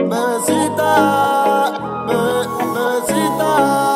Bebecita, bebecita,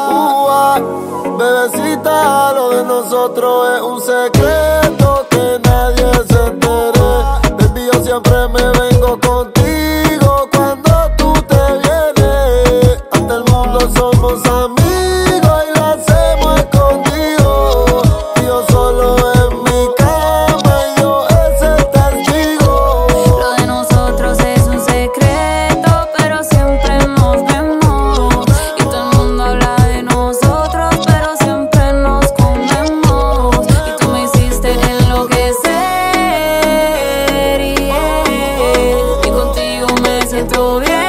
bebecita, lo de nosotros es un secreto que nadie se entere. Baby, yo siempre me vengo contigo cuando tú te vienes. Ante el mundo somos amigos y lo hacemos escondido. Y yo solo en mi cama y yo es el testigo. Lo de nosotros es un secreto, pero siempre nos vemos. Y todo el mundo habla de nosotros, pero siempre nos comemos. Y tú me hiciste enloquecer, y contigo me siento bien.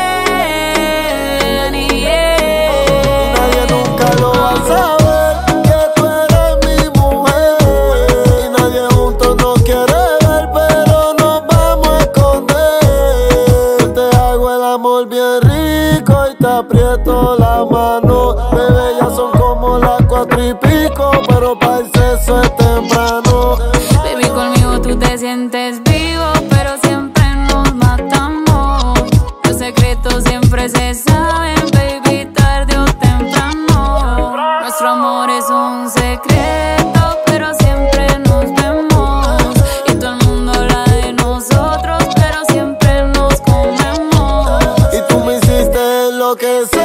Nadie nunca lo va a saber que tú eres mi mujer. Y nadie juntos nos quiere ver, pero nos vamos a esconder. Te hago el amor bien rico y te aprieto la mano. Bebé, ya son como las 4:00, pero para el sexo es temprano. Baby, conmigo tú te sientes vivo, pero siempre nos matamos. Los secretos siempre se saben, baby, tarde o temprano. Nuestro amor es un secreto, pero siempre nos vemos. Y todo el mundo habla de nosotros, pero siempre nos comemos. Y tú me hiciste enloquecer,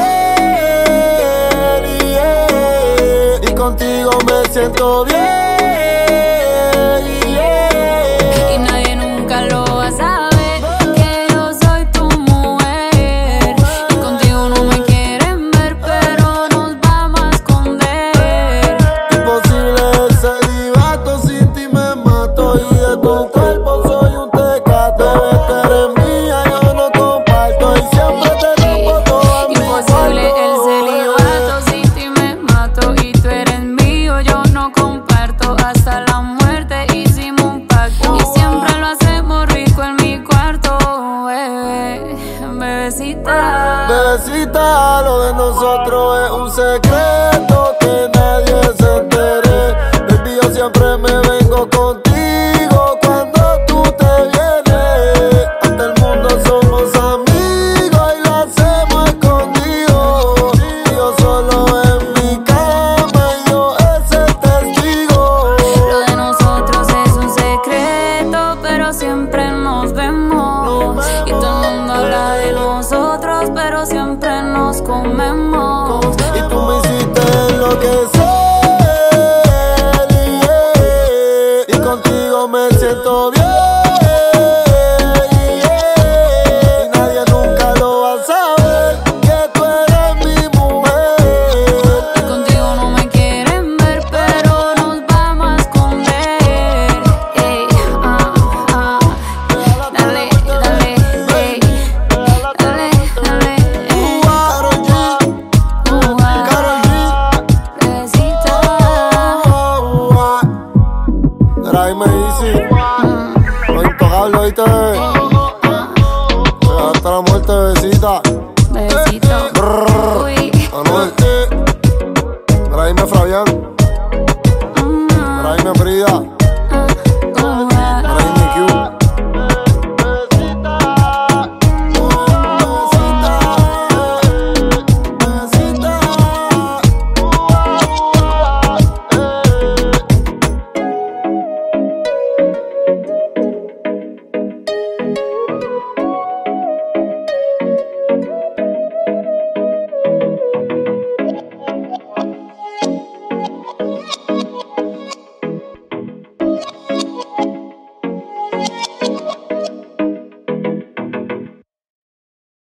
yeah. Y contigo me siento bien, yeah. Y nadie nunca lo va a saber que yo soy tu mujer. Y contigo no me quieren ver, pero nos vamos a esconder. Imposible el celibato, sin ti me mato. Y de tu cuerpo soy un tecato. Bebé, tú eres mía, yo no comparto. Y siempre tenemos todo en mi Imposible el cuarto. celibato, sin ti me mato. Y tú eres mío, yo no comparto. Hasta la muerte hicimos un pacto. Y siempre lo hacemos rico en mi cuarto, bebé, bebecita. Bebecita, lo de nosotros es un secreto